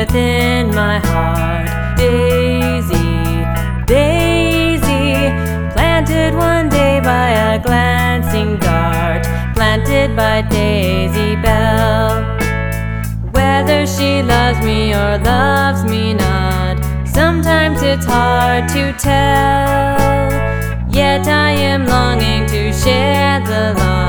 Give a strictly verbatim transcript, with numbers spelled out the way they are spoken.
within my heart. Daisy, daisy, planted one day by a glancing dart, planted by Daisy Bell. Whether she loves me or loves me not, sometimes it's hard to tell. Yet I am longing to share the love